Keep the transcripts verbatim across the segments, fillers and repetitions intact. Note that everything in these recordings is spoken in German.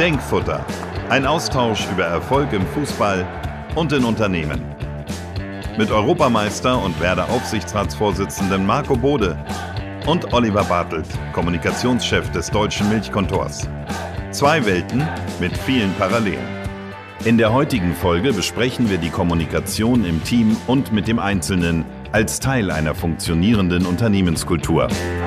Denkfutter. Ein Austausch über Erfolg im Fußball und in Unternehmen. Mit Europameister und Werder-Aufsichtsratsvorsitzenden Marco Bode und Oliver Bartelt, Kommunikationschef des Deutschen Milchkontors. Zwei Welten mit vielen Parallelen. In der heutigen Folge besprechen wir die Kommunikation im Team und mit dem Einzelnen als Teil einer funktionierenden Unternehmenskultur.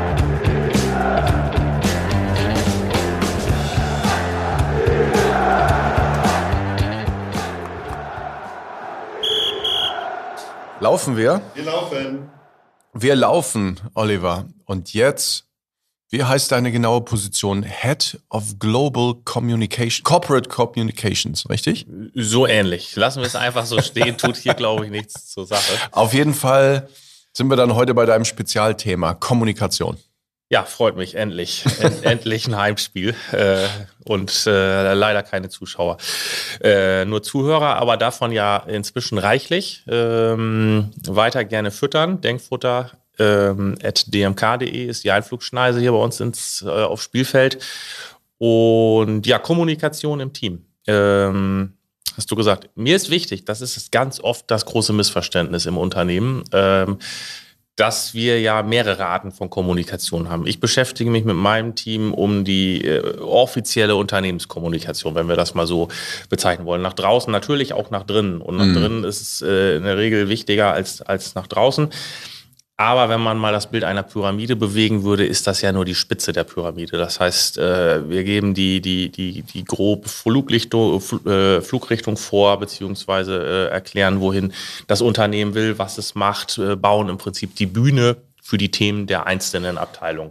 Laufen wir? Wir laufen. Wir laufen, Oliver. Und jetzt, wie heißt deine genaue Position? Head of Global Communication, Corporate Communications, richtig? So ähnlich. Lassen wir es einfach so stehen, tut hier, glaube ich, nichts zur Sache. Auf jeden Fall sind wir dann heute bei deinem Spezialthema, Kommunikation. Ja, freut mich, endlich. End, endlich ein Heimspiel äh, und äh, leider keine Zuschauer. Äh, nur Zuhörer, aber davon ja inzwischen reichlich. Ähm, weiter gerne füttern, Denkfutter ähm, at d m k punkt d e ist die Einflugschneise hier bei uns ins, äh, aufs Spielfeld. Und ja, Kommunikation im Team. Ähm, hast du gesagt, mir ist wichtig, das ist ganz oft das große Missverständnis im Unternehmen, ähm, dass wir ja mehrere Arten von Kommunikation haben. Ich beschäftige mich mit meinem Team um die äh, offizielle Unternehmenskommunikation, wenn wir das mal so bezeichnen wollen. Nach draußen natürlich auch nach drinnen. Und nach mhm. drinnen ist es äh, in der Regel wichtiger als, als nach draußen. Aber wenn man mal das Bild einer Pyramide bewegen würde, ist das ja nur die Spitze der Pyramide. Das heißt, äh, wir geben die, die, die, die grobe Fluglichtung, äh, Flugrichtung vor, beziehungsweise äh, erklären, wohin das Unternehmen will, was es macht, äh, bauen im Prinzip die Bühne für die Themen der einzelnen Abteilungen.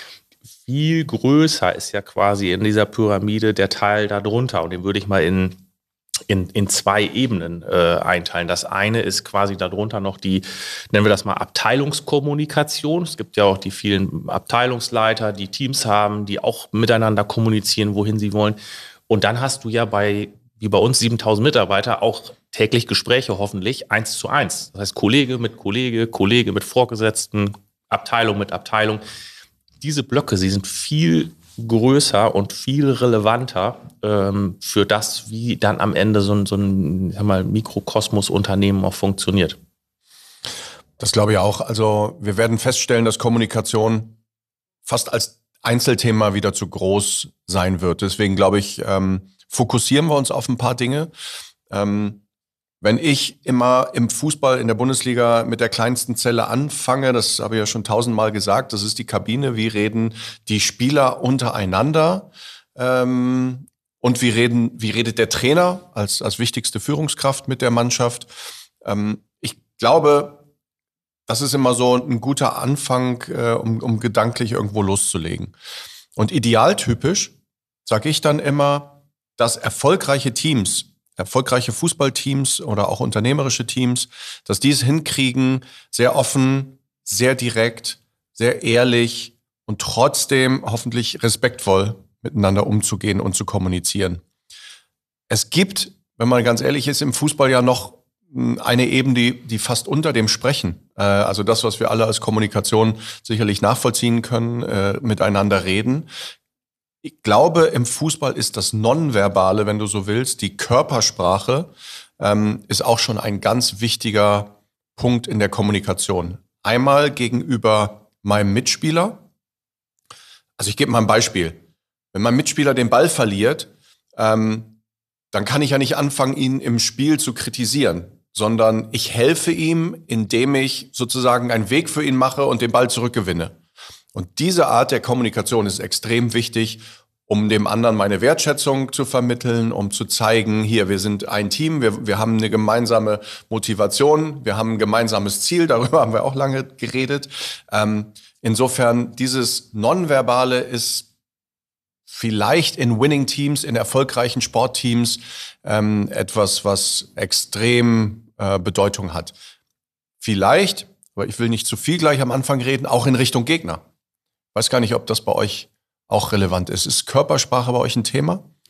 Viel größer ist ja quasi in dieser Pyramide der Teil darunter. Und den würde ich mal in In, in zwei Ebenen äh, einteilen. Das eine ist quasi darunter noch die, nennen wir das mal Abteilungskommunikation. Es gibt ja auch die vielen Abteilungsleiter, die Teams haben, die auch miteinander kommunizieren, wohin sie wollen. Und dann hast du ja bei, wie bei uns, siebentausend Mitarbeiter auch täglich Gespräche, hoffentlich eins zu eins. Das heißt Kollege mit Kollege, Kollege mit Vorgesetzten, Abteilung mit Abteilung. Diese Blöcke, sie sind viel größer und viel relevanter ähm, für das, wie dann am Ende so ein, so ein sag mal, Mikrokosmos-Unternehmen auch funktioniert. Das glaube ich auch. Also wir werden feststellen, dass Kommunikation fast als Einzelthema wieder zu groß sein wird. Deswegen glaube ich, ähm, fokussieren wir uns auf ein paar Dinge. Ähm, Wenn ich immer im Fußball in der Bundesliga mit der kleinsten Zelle anfange, das habe ich ja schon tausendmal gesagt, das ist die Kabine, wie reden die Spieler untereinander ähm, und wie, reden, wie redet der Trainer als, als wichtigste Führungskraft mit der Mannschaft. Ähm, ich glaube, das ist immer so ein guter Anfang, äh, um, um gedanklich irgendwo loszulegen. Und idealtypisch sage ich dann immer, dass erfolgreiche Teams, erfolgreiche Fußballteams oder auch unternehmerische Teams, dass die es hinkriegen, sehr offen, sehr direkt, sehr ehrlich und trotzdem hoffentlich respektvoll miteinander umzugehen und zu kommunizieren. Es gibt, wenn man ganz ehrlich ist, im Fußball ja noch eine Ebene, die, die fast unter dem Sprechen, äh, also das, was wir alle als Kommunikation sicherlich nachvollziehen können, äh, miteinander reden. Ich glaube, im Fußball ist das Nonverbale, wenn du so willst, die Körpersprache, ähm, ist auch schon ein ganz wichtiger Punkt in der Kommunikation. Einmal gegenüber meinem Mitspieler. Also ich gebe mal ein Beispiel. Wenn mein Mitspieler den Ball verliert, ähm, dann kann ich ja nicht anfangen, ihn im Spiel zu kritisieren, sondern ich helfe ihm, indem ich sozusagen einen Weg für ihn mache und den Ball zurückgewinne. Und diese Art der Kommunikation ist extrem wichtig, um dem anderen meine Wertschätzung zu vermitteln, um zu zeigen, hier, wir sind ein Team, wir, wir haben eine gemeinsame Motivation, wir haben ein gemeinsames Ziel, darüber haben wir auch lange geredet. Ähm, insofern, dieses Nonverbale ist vielleicht in Winning Teams, in erfolgreichen Sportteams ähm, etwas, was extrem äh, Bedeutung hat. Vielleicht, aber ich will nicht zu viel gleich am Anfang reden, auch in Richtung Gegner. Ich weiß gar nicht, ob das bei euch auch relevant ist. Ist Körpersprache bei euch ein Thema?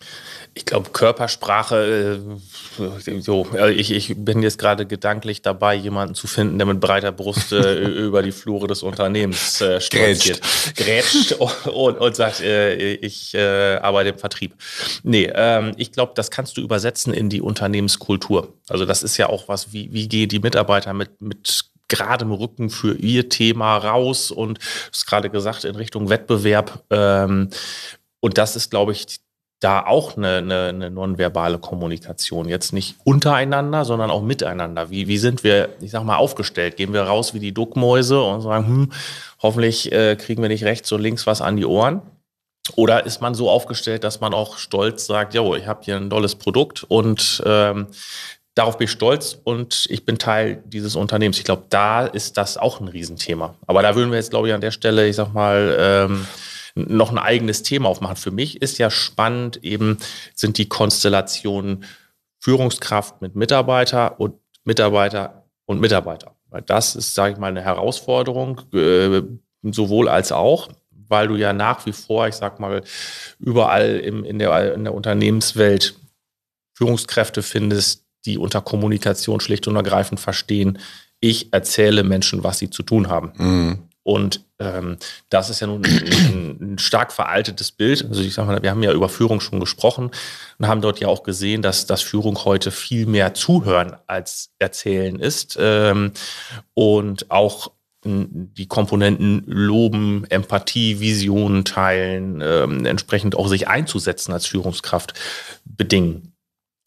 Ich glaube, Körpersprache, äh, so, ich, ich bin jetzt gerade gedanklich dabei, jemanden zu finden, der mit breiter Brust äh, über die Flure des Unternehmens äh, stolziert. Grätscht und, und sagt, äh, ich äh, arbeite im Vertrieb. Nee, ähm, ich glaube, das kannst du übersetzen in die Unternehmenskultur. Also das ist ja auch was, wie, wie gehen die Mitarbeiter mit, mit geradem Rücken für ihr Thema raus und du hast gerade gesagt, in Richtung Wettbewerb. Ähm, und das ist, glaube ich, da auch eine, eine, eine nonverbale Kommunikation. Jetzt nicht untereinander, sondern auch miteinander. Wie, wie sind wir, ich sag mal, aufgestellt? Gehen wir raus wie die Duckmäuse und sagen, hm, hoffentlich äh, kriegen wir nicht rechts und links was an die Ohren? Oder ist man so aufgestellt, dass man auch stolz sagt, jo, ich habe hier ein tolles Produkt und ähm, darauf bin ich stolz und ich bin Teil dieses Unternehmens. Ich glaube, da ist das auch ein Riesenthema. Aber da würden wir jetzt, glaube ich, an der Stelle, ich sag mal, ähm, noch ein eigenes Thema aufmachen. Für mich ist ja spannend, eben sind die Konstellationen Führungskraft mit Mitarbeiter und Mitarbeiter und Mitarbeiter. Weil das ist, sage ich mal, eine Herausforderung, äh, sowohl als auch, weil du ja nach wie vor, ich sag mal, überall im, in, der, in der Unternehmenswelt Führungskräfte findest, die unter Kommunikation schlicht und ergreifend verstehen, ich erzähle Menschen, was sie zu tun haben. Mhm. Und ähm, das ist ja nun ein, ein stark veraltetes Bild. Also ich sag mal, wir haben ja über Führung schon gesprochen und haben dort ja auch gesehen, dass, dass Führung heute viel mehr Zuhören als Erzählen ist. Ähm, und auch die Komponenten loben, Empathie, Visionen teilen, ähm, entsprechend auch sich einzusetzen als Führungskraft bedingen.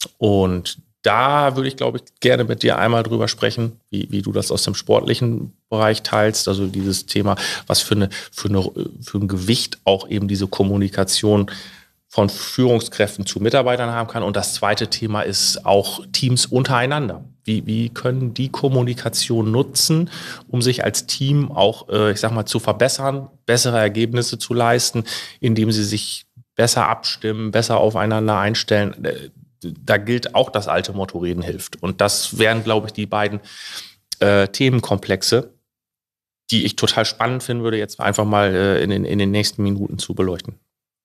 Und da würde ich, glaube ich, gerne mit dir einmal drüber sprechen, wie, wie du das aus dem sportlichen Bereich teilst. Also dieses Thema, was für, eine, für, eine, für ein Gewicht auch eben diese Kommunikation von Führungskräften zu Mitarbeitern haben kann. Und das zweite Thema ist auch Teams untereinander. Wie, wie können die Kommunikation nutzen, um sich als Team auch, äh, ich sag mal, zu verbessern, bessere Ergebnisse zu leisten, indem sie sich besser abstimmen, besser aufeinander einstellen. Da gilt auch das alte Motto, Reden hilft. Und das wären, glaube ich, die beiden äh, Themenkomplexe, die ich total spannend finden würde, jetzt einfach mal äh, in, den, in den nächsten Minuten zu beleuchten.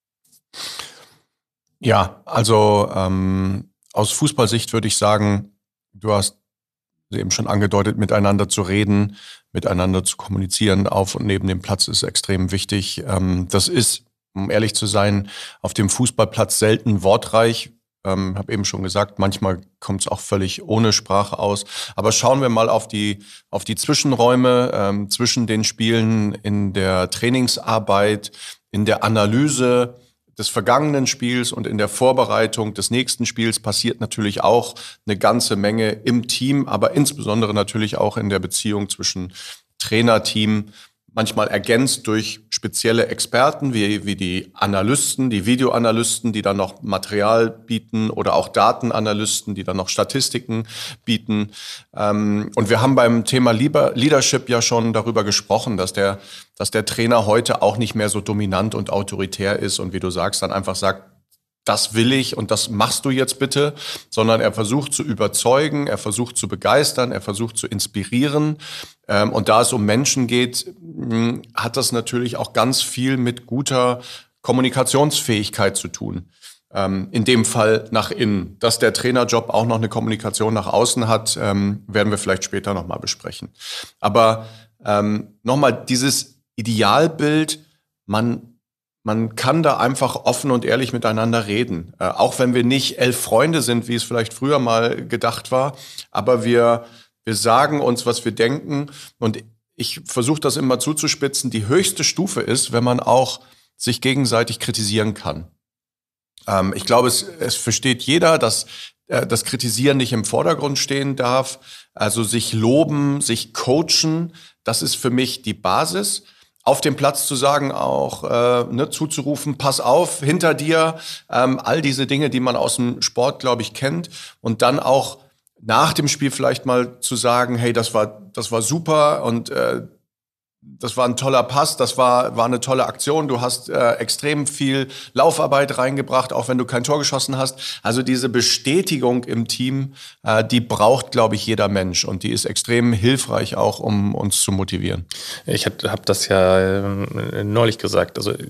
Ja, also ähm, aus Fußballsicht würde ich sagen, du hast eben schon angedeutet, miteinander zu reden, miteinander zu kommunizieren auf und neben dem Platz ist extrem wichtig. Ähm, das ist, um ehrlich zu sein, auf dem Fußballplatz selten wortreich. Ähm, habe eben schon gesagt, manchmal kommt es auch völlig ohne Sprache aus. Aber schauen wir mal auf die auf die Zwischenräume ähm, zwischen den Spielen, in der Trainingsarbeit, in der Analyse des vergangenen Spiels und in der Vorbereitung des nächsten Spiels passiert natürlich auch eine ganze Menge im Team, aber insbesondere natürlich auch in der Beziehung zwischen Trainerteam, manchmal ergänzt durch spezielle Experten wie, wie die Analysten, die Videoanalysten, die dann noch Material bieten oder auch Datenanalysten, die dann noch Statistiken bieten. Und wir haben beim Thema Leadership ja schon darüber gesprochen, dass der, dass der Trainer heute auch nicht mehr so dominant und autoritär ist und wie du sagst, dann einfach sagt, das will ich und das machst du jetzt bitte, sondern er versucht zu überzeugen, er versucht zu begeistern, er versucht zu inspirieren. Und da es um Menschen geht, hat das natürlich auch ganz viel mit guter Kommunikationsfähigkeit zu tun. In dem Fall nach innen. Dass der Trainerjob auch noch eine Kommunikation nach außen hat, werden wir vielleicht später nochmal besprechen. Aber nochmal dieses Idealbild, man Man kann da einfach offen und ehrlich miteinander reden. Äh, auch wenn wir nicht elf Freunde sind, wie es vielleicht früher mal gedacht war. Aber wir, wir sagen uns, was wir denken. Und ich versuche das immer zuzuspitzen. Die höchste Stufe ist, wenn man auch sich gegenseitig kritisieren kann. Ähm, ich glaube, es, es versteht jeder, dass äh, das Kritisieren nicht im Vordergrund stehen darf. Also sich loben, sich coachen, das ist für mich die Basis. Auf dem Platz zu sagen auch, äh, ne, zuzurufen, pass auf, hinter dir, ähm, all diese Dinge, die man aus dem Sport, glaube ich, kennt. Und dann auch nach dem Spiel vielleicht mal zu sagen, hey, das war, das war super und äh, das war ein toller Pass, das war, war eine tolle Aktion. Du hast äh, extrem viel Laufarbeit reingebracht, auch wenn du kein Tor geschossen hast. Also diese Bestätigung im Team, äh, die braucht, glaube ich, jeder Mensch. Und die ist extrem hilfreich auch, um uns zu motivieren. Ich habe das ja äh, neulich gesagt. Also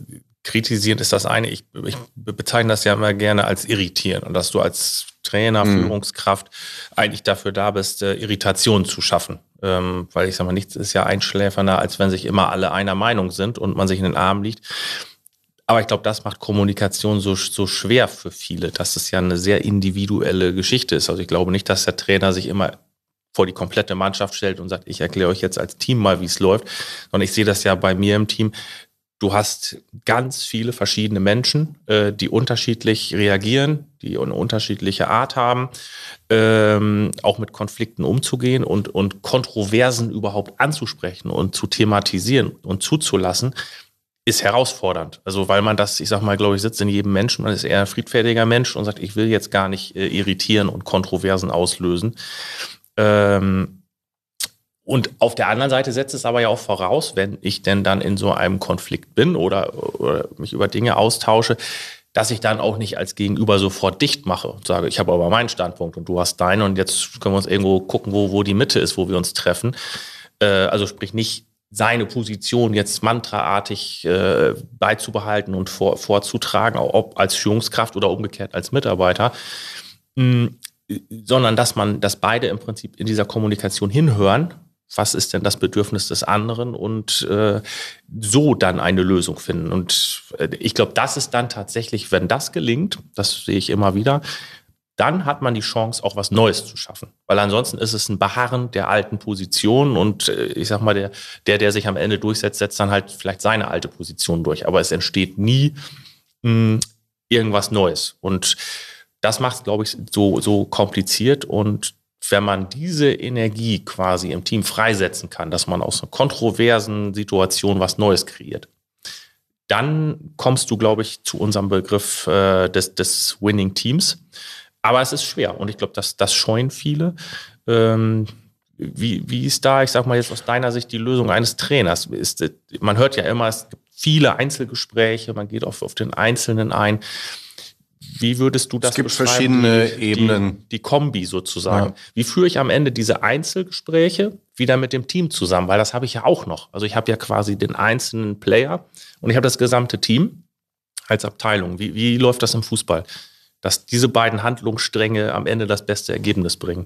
kritisieren ist das eine. Ich, ich bezeichne das ja immer gerne als irritieren und dass du als Trainer, mhm. Führungskraft eigentlich dafür da bist, äh, Irritation zu schaffen. Ähm, weil ich sage mal, nichts ist ja einschläfernder, als wenn sich immer alle einer Meinung sind und man sich in den Arm liegt. Aber ich glaube, das macht Kommunikation so, so schwer für viele, dass es ja eine sehr individuelle Geschichte ist. Also ich glaube nicht, dass der Trainer sich immer vor die komplette Mannschaft stellt und sagt, ich erkläre euch jetzt als Team mal, wie es läuft. Sondern ich sehe das ja bei mir im Team. Du hast ganz viele verschiedene Menschen, äh, die unterschiedlich reagieren, die eine unterschiedliche Art haben, ähm, auch mit Konflikten umzugehen und, und Kontroversen überhaupt anzusprechen und zu thematisieren und zuzulassen, ist herausfordernd. Also weil man das, ich sag mal, glaube ich, sitzt in jedem Menschen, man ist eher ein friedfertiger Mensch und sagt, ich will jetzt gar nicht äh, irritieren und Kontroversen auslösen. Ähm, Und auf der anderen Seite setzt es aber ja auch voraus, wenn ich denn dann in so einem Konflikt bin oder, oder mich über Dinge austausche, dass ich dann auch nicht als Gegenüber sofort dicht mache und sage, ich habe aber meinen Standpunkt und du hast deinen und jetzt können wir uns irgendwo gucken, wo, wo die Mitte ist, wo wir uns treffen. Äh, also sprich nicht seine Position jetzt mantraartig äh, beizubehalten und vor, vorzutragen, ob als Führungskraft oder umgekehrt als Mitarbeiter, mh, sondern dass man, dass beide im Prinzip in dieser Kommunikation hinhören. Was ist denn das Bedürfnis des anderen und äh, so dann eine Lösung finden. Und äh, ich glaube, das ist dann tatsächlich, wenn das gelingt, das sehe ich immer wieder, dann hat man die Chance, auch was Neues zu schaffen. Weil ansonsten ist es ein Beharren der alten Position und äh, ich sag mal, der, der, der sich am Ende durchsetzt, setzt dann halt vielleicht seine alte Position durch. Aber es entsteht nie mh, irgendwas Neues. Und das macht es, glaube ich, so, so kompliziert. Und wenn man diese Energie quasi im Team freisetzen kann, dass man aus einer kontroversen Situation was Neues kreiert, dann kommst du, glaube ich, zu unserem Begriff äh, des, des Winning Teams. Aber es ist schwer und ich glaube, das, das scheuen viele. Ähm, wie, wie ist da, ich sag mal jetzt aus deiner Sicht, die Lösung eines Trainers? Ist, man hört ja immer, es gibt viele Einzelgespräche, man geht auf, auf den Einzelnen ein. Wie würdest du das Es gibt verschiedene die, Ebenen. Die, die Kombi sozusagen. Ja. Wie führe ich am Ende diese Einzelgespräche wieder mit dem Team zusammen? Weil das habe ich ja auch noch. Also ich habe ja quasi den einzelnen Player und ich habe das gesamte Team als Abteilung. Wie, wie läuft das im Fußball? Dass diese beiden Handlungsstränge am Ende das beste Ergebnis bringen.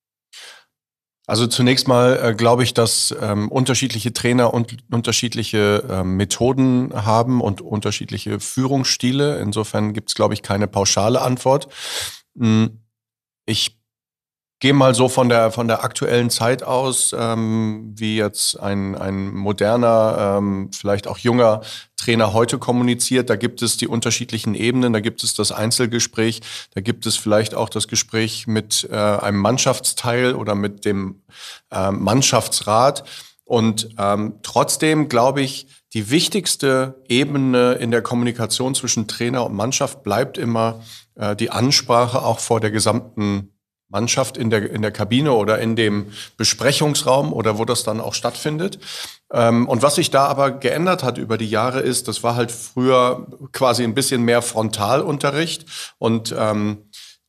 Also zunächst mal äh, glaube ich, dass ähm, unterschiedliche Trainer und unterschiedliche ähm, Methoden haben und unterschiedliche Führungsstile. Insofern gibt es, glaube ich, keine pauschale Antwort. Ich gehe mal so von der von der aktuellen Zeit aus, ähm, wie jetzt ein ein moderner, ähm, vielleicht auch junger Trainer heute kommuniziert. Da gibt es die unterschiedlichen Ebenen, da gibt es das Einzelgespräch, da gibt es vielleicht auch das Gespräch mit äh, einem Mannschaftsteil oder mit dem äh, Mannschaftsrat. Und ähm, trotzdem glaube ich, die wichtigste Ebene in der Kommunikation zwischen Trainer und Mannschaft bleibt immer äh, die Ansprache auch vor der gesamten Mannschaft in der, in der Kabine oder in dem Besprechungsraum oder wo das dann auch stattfindet. Ähm, und was sich da aber geändert hat über die Jahre ist, das war halt früher quasi ein bisschen mehr Frontalunterricht und ähm,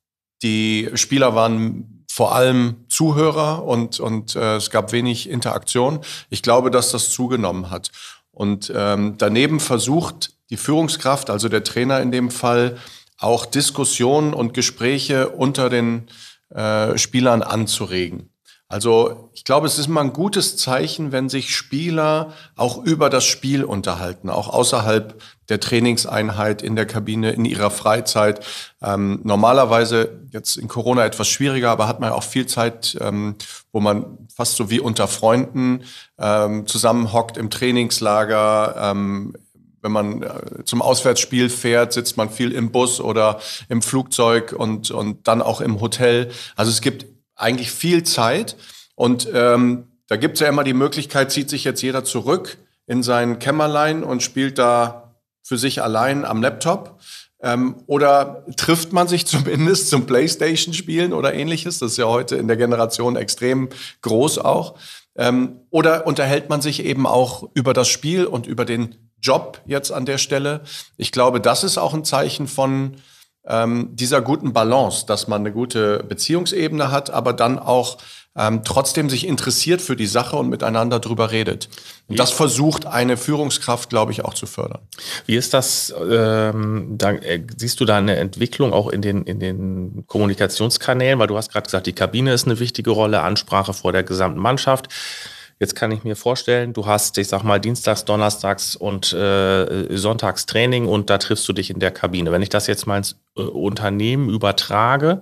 die Spieler waren vor allem Zuhörer und, und äh, es gab wenig Interaktion. Ich glaube, dass das zugenommen hat. Und ähm, daneben versucht die Führungskraft, also der Trainer in dem Fall, auch Diskussionen und Gespräche unter den Äh, Spielern anzuregen. Also ich glaube, es ist immer ein gutes Zeichen, wenn sich Spieler auch über das Spiel unterhalten, auch außerhalb der Trainingseinheit, in der Kabine, in ihrer Freizeit. Ähm, normalerweise, jetzt in Corona etwas schwieriger, aber hat man auch viel Zeit, ähm, wo man fast so wie unter Freunden ähm, zusammenhockt im Trainingslager. Ähm, Wenn man zum Auswärtsspiel fährt, sitzt man viel im Bus oder im Flugzeug und, und dann auch im Hotel. Also es gibt eigentlich viel Zeit und ähm, da gibt es ja immer die Möglichkeit, zieht sich jetzt jeder zurück in sein Kämmerlein und spielt da für sich allein am Laptop. Ähm, oder trifft man sich zumindest zum Playstation-Spielen oder ähnliches. Das ist ja heute in der Generation extrem groß auch. Ähm, oder unterhält man sich eben auch über das Spiel und über den Job jetzt an der Stelle. Ich glaube, das ist auch ein Zeichen von ähm, dieser guten Balance, dass man eine gute Beziehungsebene hat, aber dann auch ähm, trotzdem sich interessiert für die Sache und miteinander drüber redet. Und das versucht eine Führungskraft, glaube ich, auch zu fördern. Wie ist das, ähm, da, äh, siehst du da eine Entwicklung auch in den, in den Kommunikationskanälen? Weil du hast gerade gesagt, die Kabine ist eine wichtige Rolle, Ansprache vor der gesamten Mannschaft. Jetzt kann ich mir vorstellen, du hast, ich sag mal, Dienstags, Donnerstags und äh, Sonntags Training und da triffst du dich in der Kabine. Wenn ich das jetzt mal ins äh, Unternehmen übertrage,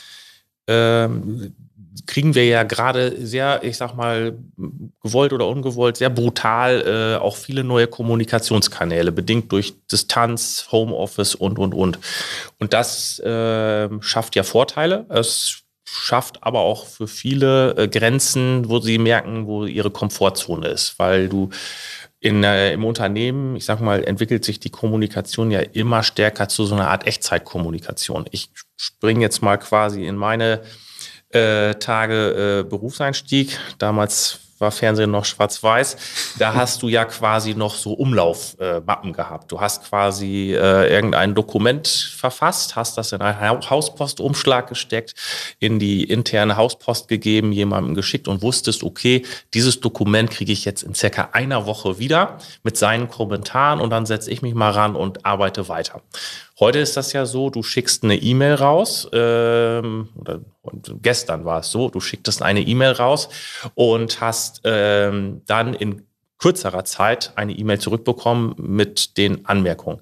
ähm, kriegen wir ja gerade sehr, ich sag mal, gewollt oder ungewollt, sehr brutal äh, auch viele neue Kommunikationskanäle, bedingt durch Distanz, Homeoffice und, und, und. Und das äh, schafft ja Vorteile. Es schafft aber auch für viele äh, Grenzen, wo sie merken, wo ihre Komfortzone ist, weil du in, äh, im Unternehmen, ich sag mal, entwickelt sich die Kommunikation ja immer stärker zu so einer Art Echtzeitkommunikation. Ich springe jetzt mal quasi in meine äh, Tage äh, Berufseinstieg. Damals war Fernsehen noch schwarz-weiß. Da hast du ja quasi noch so Umlaufmappen äh, gehabt. Du hast quasi äh, irgendein Dokument verfasst, hast das in einen Hauspostumschlag gesteckt, in die interne Hauspost gegeben, jemandem geschickt und wusstest, okay, dieses Dokument kriege ich jetzt in circa einer Woche wieder mit seinen Kommentaren und dann setze ich mich mal ran und arbeite weiter. Heute ist das ja so, du schickst eine E-Mail raus, ähm, oder und gestern war es so, du schicktest eine E-Mail raus und hast ähm, dann in kürzerer Zeit eine E-Mail zurückbekommen mit den Anmerkungen.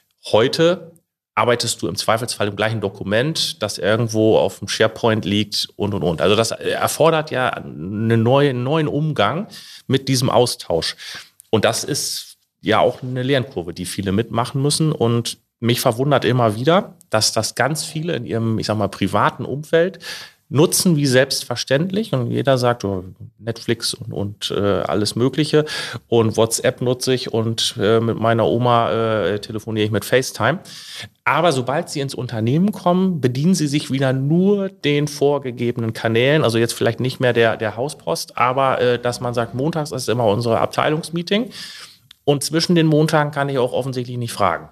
Heute arbeitest du im Zweifelsfall im gleichen Dokument, das irgendwo auf dem SharePoint liegt und, und, und. Also das erfordert ja eine neue, einen neuen Umgang mit diesem Austausch. Und das ist ja auch eine Lernkurve, die viele mitmachen müssen. Und mich verwundert immer wieder, dass das ganz viele in ihrem, ich sag mal, privaten Umfeld nutzen wie selbstverständlich. Und jeder sagt, oh, Netflix und, und äh, alles Mögliche. Und WhatsApp nutze ich und äh, mit meiner Oma äh, telefoniere ich mit FaceTime. Aber sobald sie ins Unternehmen kommen, bedienen sie sich wieder nur den vorgegebenen Kanälen. Also jetzt vielleicht nicht mehr der, der Hauspost, aber äh, dass man sagt, montags ist immer unser Abteilungsmeeting. Und zwischen den Montagen kann ich auch offensichtlich nicht fragen.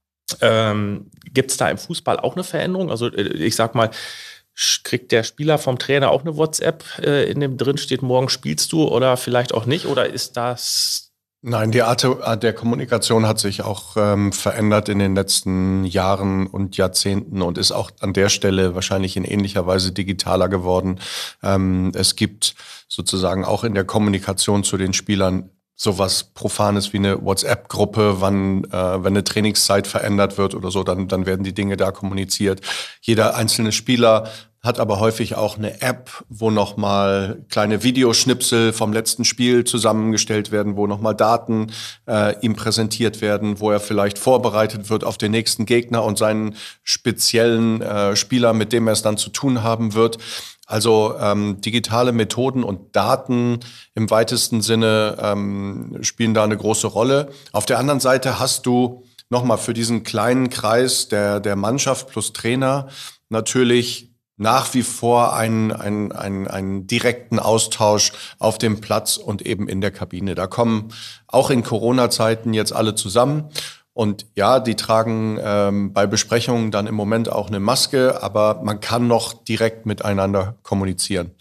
Ähm, gibt es da im Fußball auch eine Veränderung? Also ich sag mal, kriegt der Spieler vom Trainer auch eine WhatsApp, äh, in dem drin steht, morgen spielst du oder vielleicht auch nicht? Oder ist das... Nein, die Art der Kommunikation hat sich auch ähm, verändert in den letzten Jahren und Jahrzehnten und ist auch an der Stelle wahrscheinlich in ähnlicher Weise digitaler geworden. Ähm, es gibt sozusagen auch in der Kommunikation zu den Spielern sowas Profanes wie eine WhatsApp-Gruppe, wann, äh, wenn eine Trainingszeit verändert wird oder so, dann, dann werden die Dinge da kommuniziert. Jeder einzelne Spieler hat aber häufig auch eine App, wo nochmal kleine Videoschnipsel vom letzten Spiel zusammengestellt werden, wo nochmal Daten äh, ihm präsentiert werden, wo er vielleicht vorbereitet wird auf den nächsten Gegner und seinen speziellen äh, Spieler, mit dem er es dann zu tun haben wird. Also ähm, digitale Methoden und Daten im weitesten Sinne ähm, spielen da eine große Rolle. Auf der anderen Seite hast du nochmal für diesen kleinen Kreis der, der Mannschaft plus Trainer natürlich nach wie vor einen, einen, einen, einen direkten Austausch auf dem Platz und eben in der Kabine. Da kommen auch in Corona-Zeiten jetzt alle zusammen. Und ja, die tragen ähm, bei Besprechungen dann im Moment auch eine Maske, aber man kann noch direkt miteinander kommunizieren.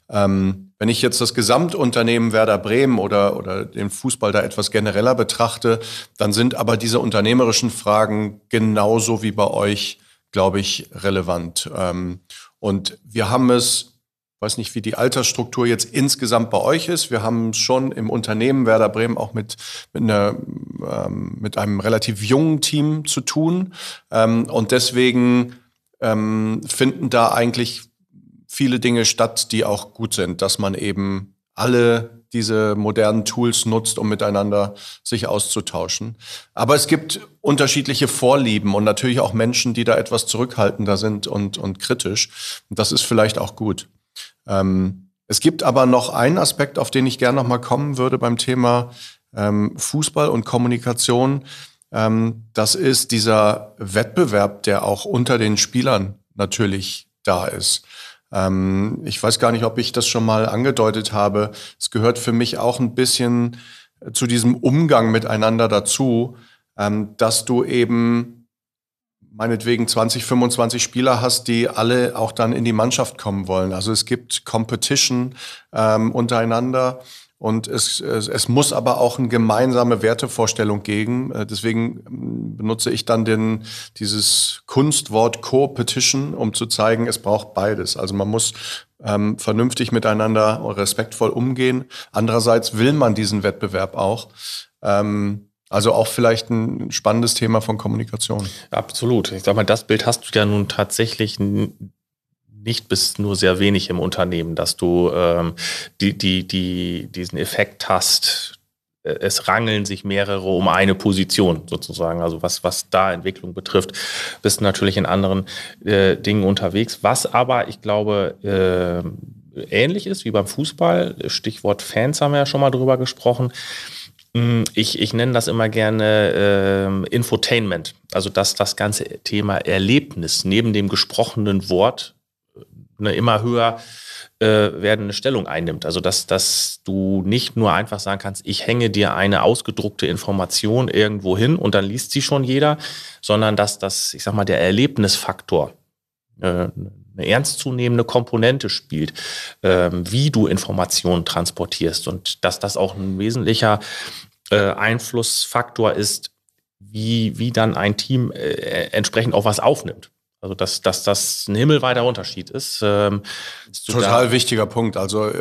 Ähm, wenn ich jetzt das Gesamtunternehmen Werder Bremen oder, oder den Fußball da etwas genereller betrachte, dann sind aber diese unternehmerischen Fragen genauso wie bei euch, glaube ich, relevant. Ähm, und wir haben es, weiß nicht, wie die Altersstruktur jetzt insgesamt bei euch ist. Wir haben schon im Unternehmen Werder Bremen auch mit, mit, einer, ähm, mit einem relativ jungen Team zu tun. Ähm, und deswegen ähm, finden da eigentlich viele Dinge statt, die auch gut sind, dass man eben alle diese modernen Tools nutzt, um miteinander sich auszutauschen. Aber es gibt unterschiedliche Vorlieben und natürlich auch Menschen, die da etwas zurückhaltender sind und, und kritisch. Und das ist vielleicht auch gut. Ähm, es gibt aber noch einen Aspekt, auf den ich gerne noch mal kommen würde beim Thema ähm, Fußball und Kommunikation. Ähm, das ist dieser Wettbewerb, der auch unter den Spielern natürlich da ist. Ähm, ich weiß gar nicht, ob ich das schon mal angedeutet habe. Es gehört für mich auch ein bisschen zu diesem Umgang miteinander dazu, ähm, dass du eben meinetwegen zwanzig, fünfundzwanzig Spieler hast, die alle auch dann in die Mannschaft kommen wollen. Also es gibt Competition ähm, untereinander und es, es, es muss aber auch eine gemeinsame Wertevorstellung geben. Äh, deswegen benutze ich dann den, dieses Kunstwort Co-Petition, um zu zeigen, es braucht beides. Also man muss ähm, vernünftig miteinander respektvoll umgehen. Andererseits will man diesen Wettbewerb auch. Ähm, Also auch vielleicht ein spannendes Thema von Kommunikation. Absolut. Ich sag mal, das Bild hast du ja nun tatsächlich nicht bis nur sehr wenig im Unternehmen, dass du ähm, die, die, die, diesen Effekt hast, es rangeln sich mehrere um eine Position sozusagen. Also was, was da Entwicklung betrifft, bist du natürlich in anderen äh, Dingen unterwegs. Was aber, ich glaube, äh, ähnlich ist wie beim Fußball, Stichwort Fans haben wir ja schon mal drüber gesprochen. Ich, ich nenne das immer gerne äh, Infotainment, also dass das ganze Thema Erlebnis neben dem gesprochenen Wort eine immer höher äh, werdende Stellung einnimmt. Also dass, dass du nicht nur einfach sagen kannst, ich hänge dir eine ausgedruckte Information irgendwo hin und dann liest sie schon jeder, sondern dass das, ich sag mal, der Erlebnisfaktor äh, eine ernstzunehmende Komponente spielt, ähm, wie du Informationen transportierst und dass das auch ein wesentlicher äh, Einflussfaktor ist, wie, wie dann ein Team äh, entsprechend auch was aufnimmt. Also dass, dass das ein himmelweiter Unterschied ist. Ähm, Total wichtiger Punkt. Also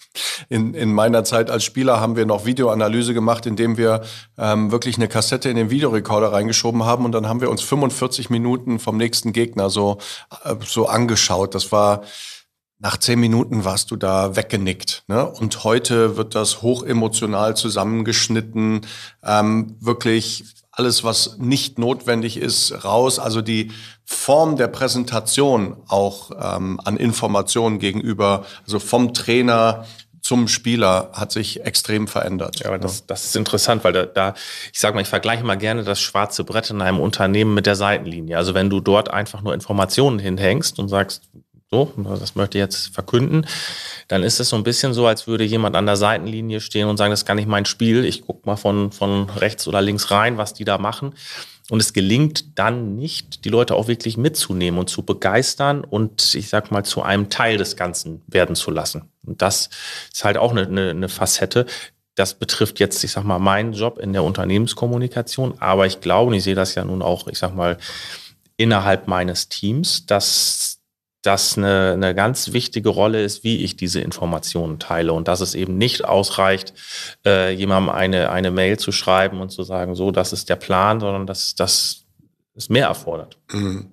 In, in meiner Zeit als Spieler haben wir noch Videoanalyse gemacht, indem wir ähm, wirklich eine Kassette in den Videorekorder reingeschoben haben und dann haben wir uns fünfundvierzig Minuten vom nächsten Gegner so, äh, so angeschaut. Das war, nach zehn Minuten warst du da weggenickt. Ne? Und heute wird das hochemotional zusammengeschnitten, ähm, wirklich alles, was nicht notwendig ist, raus. Also die Form der Präsentation auch ähm, an Informationen gegenüber, also vom Trainer zum Spieler hat sich extrem verändert. Ja, aber das, das ist interessant, weil da, da ich sage mal, ich vergleiche mal gerne das schwarze Brett in einem Unternehmen mit der Seitenlinie. Also wenn du dort einfach nur Informationen hinhängst und sagst, so, das möchte ich jetzt verkünden, dann ist es so ein bisschen so, als würde jemand an der Seitenlinie stehen und sagen, das ist gar nicht mein Spiel, ich gucke mal von, von rechts oder links rein, was die da machen. Und es gelingt dann nicht, die Leute auch wirklich mitzunehmen und zu begeistern und ich sag mal zu einem Teil des Ganzen werden zu lassen. Und das ist halt auch eine, eine, eine Facette. Das betrifft jetzt, ich sag mal, meinen Job in der Unternehmenskommunikation. Aber ich glaube, und ich sehe das ja nun auch, ich sag mal, innerhalb meines Teams, dass das eine, eine ganz wichtige Rolle ist, wie ich diese Informationen teile und dass es eben nicht ausreicht, äh, jemandem eine, eine Mail zu schreiben und zu sagen, so, das ist der Plan, sondern dass das es mehr erfordert. Mhm.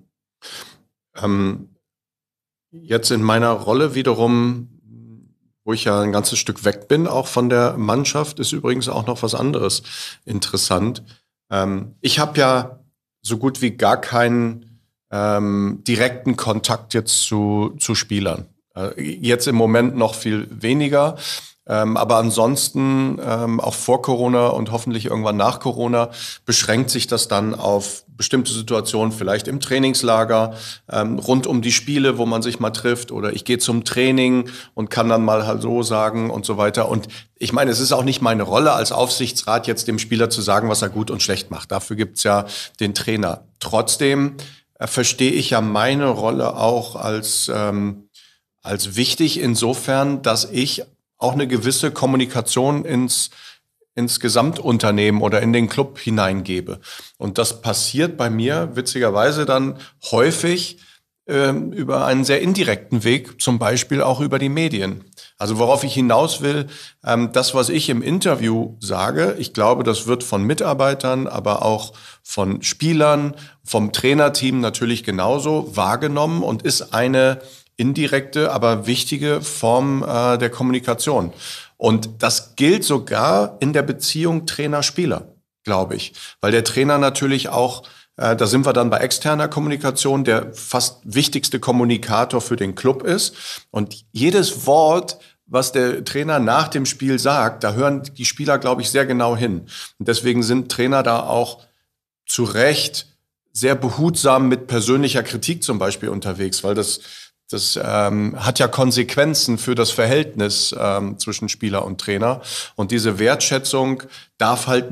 Ähm, jetzt in meiner Rolle wiederum, wo ich ja ein ganzes Stück weg bin, auch von der Mannschaft, ist übrigens auch noch was anderes interessant. Ähm, ich habe ja so gut wie gar keinen Ähm, direkten Kontakt jetzt zu, zu Spielern. Äh, jetzt im Moment noch viel weniger, ähm, aber ansonsten ähm, auch vor Corona und hoffentlich irgendwann nach Corona beschränkt sich das dann auf bestimmte Situationen, vielleicht im Trainingslager, ähm, rund um die Spiele, wo man sich mal trifft oder ich gehe zum Training und kann dann mal Hallo sagen und so weiter. Und ich meine, es ist auch nicht meine Rolle als Aufsichtsrat, jetzt dem Spieler zu sagen, was er gut und schlecht macht. Dafür gibt's ja den Trainer. Trotzdem verstehe ich ja meine Rolle auch als, ähm, als wichtig insofern, dass ich auch eine gewisse Kommunikation ins, ins Gesamtunternehmen oder in den Club hineingebe. Und das passiert bei mir witzigerweise dann häufig ähm, über einen sehr indirekten Weg, zum Beispiel auch über die Medien. Also worauf ich hinaus will, ähm, das, was ich im Interview sage, ich glaube, das wird von Mitarbeitern, aber auch von Spielern, vom Trainerteam natürlich genauso wahrgenommen und ist eine indirekte, aber wichtige Form äh, der Kommunikation. Und das gilt sogar in der Beziehung Trainer-Spieler, glaube ich. Weil der Trainer natürlich auch, äh, da sind wir dann bei externer Kommunikation, der fast wichtigste Kommunikator für den Club ist. Und jedes Wort, was der Trainer nach dem Spiel sagt, da hören die Spieler, glaube ich, sehr genau hin. Und deswegen sind Trainer da auch zu Recht sehr behutsam mit persönlicher Kritik zum Beispiel unterwegs, weil das, das ähm, hat ja Konsequenzen für das Verhältnis ähm, zwischen Spieler und Trainer. Und diese Wertschätzung darf halt nicht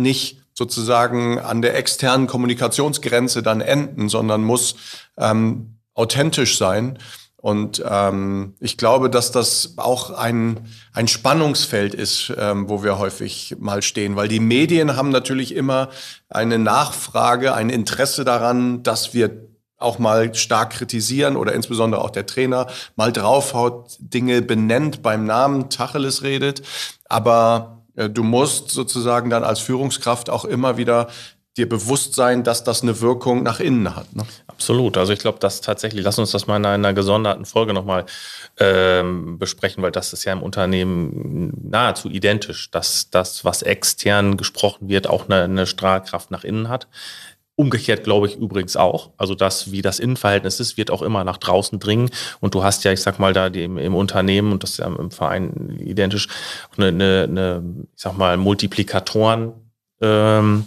sozusagen an der externen Kommunikationsgrenze dann enden, sondern muss ähm, authentisch sein. Und ähm, ich glaube, dass das auch ein, ein Spannungsfeld ist, ähm, wo wir häufig mal stehen. Weil die Medien haben natürlich immer eine Nachfrage, ein Interesse daran, dass wir auch mal stark kritisieren oder insbesondere auch der Trainer mal draufhaut, Dinge benennt, beim Namen Tacheles redet. Aber äh, du musst sozusagen dann als Führungskraft auch immer wieder dir bewusst sein, dass das eine Wirkung nach innen hat. Ne? Absolut. Also ich glaube, dass tatsächlich, lass uns das mal in einer gesonderten Folge nochmal ähm, besprechen, weil das ist ja im Unternehmen nahezu identisch, dass das, was extern gesprochen wird, auch eine, eine Strahlkraft nach innen hat. Umgekehrt glaube ich übrigens auch. Also das, wie das Innenverhältnis ist, wird auch immer nach draußen dringen. Und du hast ja, ich sag mal, da die im, im Unternehmen und das ist ja im Verein identisch, eine, eine, eine ich sag mal, Multiplikatoren ähm,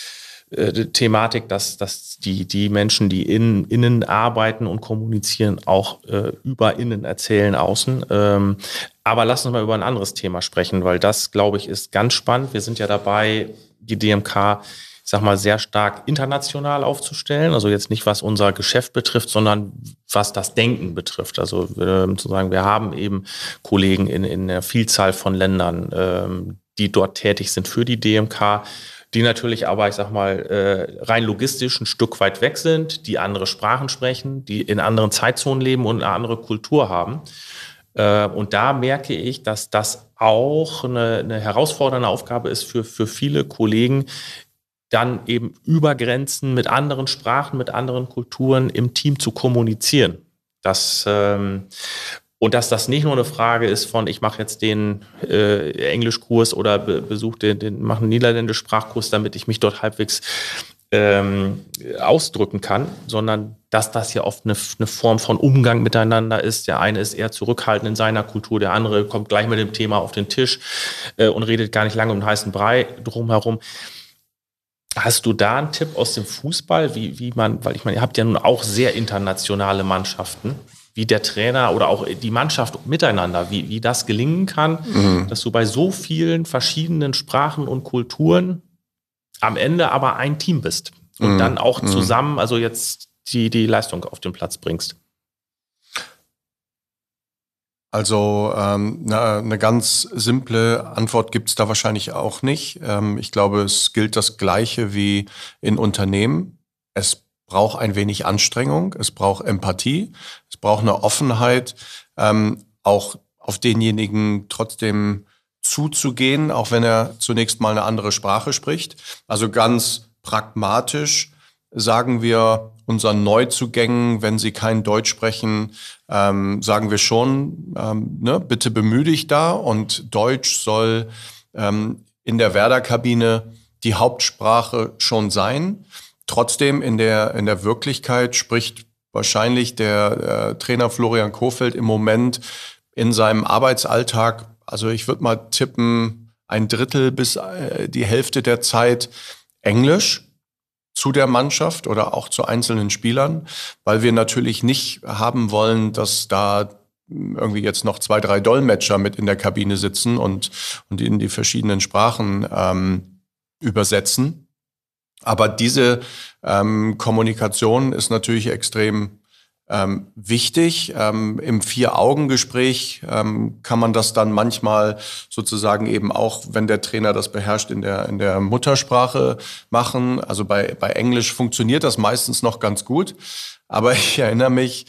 Thematik, dass, dass die, die Menschen, die in, innen arbeiten und kommunizieren, auch äh, über innen erzählen, außen. Ähm, aber lass uns mal über ein anderes Thema sprechen, weil das, glaube ich, ist ganz spannend. Wir sind ja dabei, die D M K, ich sag mal, sehr stark international aufzustellen. Also jetzt nicht, was unser Geschäft betrifft, sondern was das Denken betrifft. Also äh, zu sagen, wir haben eben Kollegen in, in einer Vielzahl von Ländern, ähm, die dort tätig sind für die D M K, die natürlich aber, ich sag mal, äh, rein logistisch ein Stück weit weg sind, die andere Sprachen sprechen, die in anderen Zeitzonen leben und eine andere Kultur haben. Äh, und da merke ich, dass das auch eine, eine herausfordernde Aufgabe ist für, für viele Kollegen, dann eben über Grenzen mit anderen Sprachen, mit anderen Kulturen im Team zu kommunizieren. Das ähm, Und dass das nicht nur eine Frage ist von, ich mache jetzt den äh, Englischkurs oder be- besuche den, den mache einen niederländischen Sprachkurs, damit ich mich dort halbwegs ähm, ausdrücken kann, sondern dass das ja oft eine, eine Form von Umgang miteinander ist. Der eine ist eher zurückhaltend in seiner Kultur, der andere kommt gleich mit dem Thema auf den Tisch äh, und redet gar nicht lange um den heißen Brei drumherum. Hast du da einen Tipp aus dem Fußball, wie, wie man, weil ich meine, ihr habt ja nun auch sehr internationale Mannschaften, wie der Trainer oder auch die Mannschaft miteinander, wie, wie das gelingen kann, mhm. dass du bei so vielen verschiedenen Sprachen und Kulturen am Ende aber ein Team bist und mhm. dann auch mhm. zusammen, also jetzt die, die Leistung auf den Platz bringst? Also ähm, na, eine ganz simple Antwort gibt es da wahrscheinlich auch nicht. Ähm, ich glaube, es gilt das Gleiche wie in Unternehmen. Es braucht ein wenig Anstrengung, es braucht Empathie, es braucht eine Offenheit, ähm, auch auf denjenigen trotzdem zuzugehen, auch wenn er zunächst mal eine andere Sprache spricht. Also ganz pragmatisch sagen wir unseren Neuzugängen, wenn sie kein Deutsch sprechen, ähm, sagen wir schon, ähm, ne, bitte bemühe dich da, und Deutsch soll ähm, in der Werder-Kabine die Hauptsprache schon sein. Trotzdem in der, in der Wirklichkeit spricht wahrscheinlich der äh, Trainer Florian Kohfeldt im Moment in seinem Arbeitsalltag, also ich würde mal tippen, ein Drittel bis äh, die Hälfte der Zeit Englisch zu der Mannschaft oder auch zu einzelnen Spielern, weil wir natürlich nicht haben wollen, dass da irgendwie jetzt noch zwei, drei Dolmetscher mit in der Kabine sitzen und, und in die verschiedenen Sprachen ähm, übersetzen. Aber diese ähm, Kommunikation ist natürlich extrem ähm, wichtig. Ähm, im Vier-Augen-Gespräch ähm, kann man das dann manchmal sozusagen eben auch, wenn der Trainer das beherrscht, in der, in der Muttersprache machen. Also bei, bei Englisch funktioniert das meistens noch ganz gut. Aber ich erinnere mich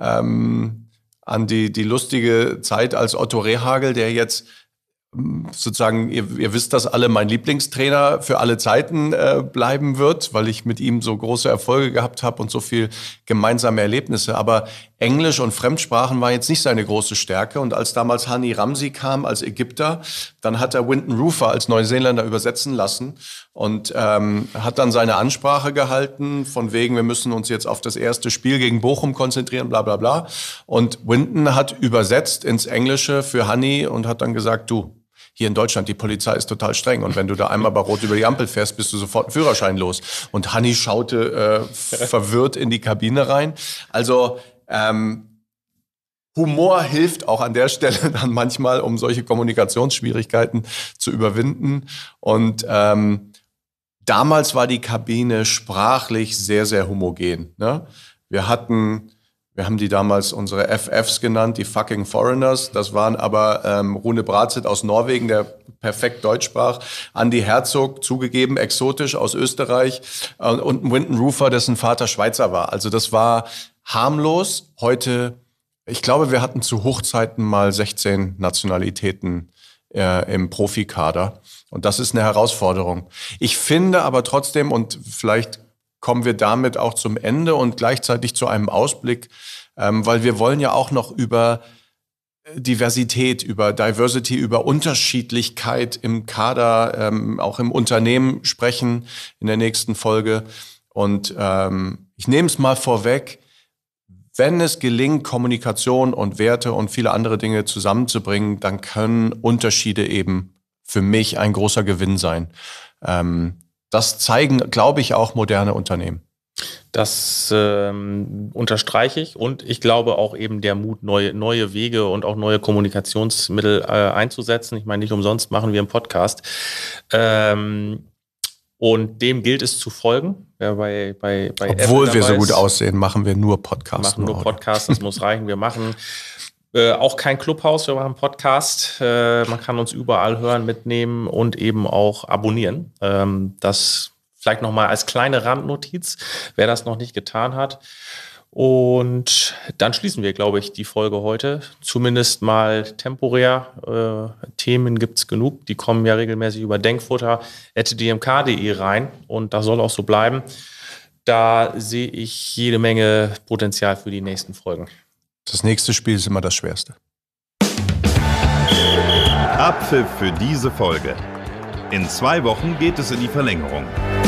ähm, an die, die lustige Zeit als Otto Rehhagel, der jetzt sozusagen, ihr, ihr wisst das alle, mein Lieblingstrainer für alle Zeiten äh, bleiben wird, weil ich mit ihm so große Erfolge gehabt habe und so viel gemeinsame Erlebnisse. Aber Englisch und Fremdsprachen war jetzt nicht seine große Stärke. Und als damals Hani Ramsi kam als Ägypter, dann hat er Winton Rufer als Neuseeländer übersetzen lassen und ähm, hat dann seine Ansprache gehalten, von wegen, wir müssen uns jetzt auf das erste Spiel gegen Bochum konzentrieren, bla bla bla. Und Winton hat übersetzt ins Englische für Hani und hat dann gesagt, du, hier in Deutschland, die Polizei ist total streng. Und wenn du da einmal bei Rot über die Ampel fährst, bist du sofort einen Führerschein los. Und Hanni schaute äh, verwirrt in die Kabine rein. Also ähm, Humor hilft auch an der Stelle dann manchmal, um solche Kommunikationsschwierigkeiten zu überwinden. Und ähm, damals war die Kabine sprachlich sehr, sehr homogen. Ne? Wir hatten, wir haben die damals unsere F Fs genannt, die fucking Foreigners. Das waren aber ähm, Rune Bratzit aus Norwegen, der perfekt Deutsch sprach, Andi Herzog, zugegeben exotisch aus Österreich, äh, und Winton Rufer, dessen Vater Schweizer war. Also das war harmlos. Heute, ich glaube, wir hatten zu Hochzeiten mal sechzehn Nationalitäten äh, im Profikader. Und das ist eine Herausforderung. Ich finde aber trotzdem, und vielleicht kommen wir damit auch zum Ende und gleichzeitig zu einem Ausblick, ähm, weil wir wollen ja auch noch über Diversität, über Diversity, über Unterschiedlichkeit im Kader, ähm, auch im Unternehmen sprechen in der nächsten Folge. Und ähm, ich nehme es mal vorweg, wenn es gelingt, Kommunikation und Werte und viele andere Dinge zusammenzubringen, dann können Unterschiede eben für mich ein großer Gewinn sein. Ähm, das zeigen, glaube ich, auch moderne Unternehmen. Das ähm, unterstreiche ich und ich glaube auch eben der Mut, neue, neue Wege und auch neue Kommunikationsmittel äh, einzusetzen. Ich meine, nicht umsonst machen wir einen Podcast. Ähm, und dem gilt es zu folgen. Ja, bei, bei, bei Obwohl wir so gut aussehen, machen wir nur Podcasts. Machen nur Podcasts, das muss reichen. Wir machen äh, auch kein Clubhaus, wir machen Podcast. Äh, man kann uns überall hören, mitnehmen und eben auch abonnieren. Ähm, das Vielleicht nochmal als kleine Randnotiz, wer das noch nicht getan hat. Und dann schließen wir, glaube ich, die Folge heute. Zumindest mal temporär. Äh, Themen gibt es genug. Die kommen ja regelmäßig über denkfutter at d m k punkt d e rein. Und das soll auch so bleiben. Da sehe ich jede Menge Potenzial für die nächsten Folgen. Das nächste Spiel ist immer das Schwerste. Abpfiff für diese Folge. In zwei Wochen geht es in die Verlängerung.